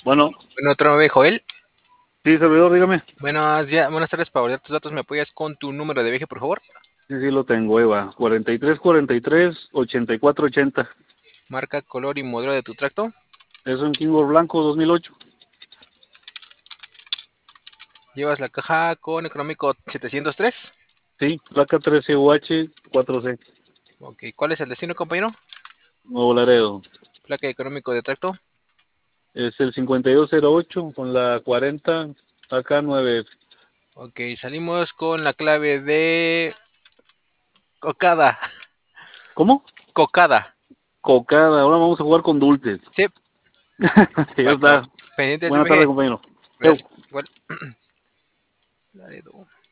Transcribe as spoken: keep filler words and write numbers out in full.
Bueno, Bueno, otro nueve, Joel. sí, servidor, dígame. Buenas, ya, buenas tardes, para validar tus datos, ¿me apoyas con tu número de viaje, por favor? Sí, sí, lo tengo, Eva. cuarenta y tres, cuarenta y tres, ochenta y cuatro, ochenta. Marca, color y modelo de tu tracto. Es un Kingo Blanco dos mil ocho. Llevas la caja con económico setecientos tres. Sí, placa trece U H cuatro C. Ok, ¿cuál es el destino, compañero? Nuevo Laredo. Placa económico de tracto. Es el cincuenta y dos cero ocho con la cuarenta A K nueve. Ok, salimos con la clave de Cocada. ¿Cómo? Cocada. Cocada. Ahora vamos a jugar con dulces. Sí, Ya va que va. está. Pendientes del Buenas tardes, viaje. compañero. Eu. Gracias. Igual. Laredo.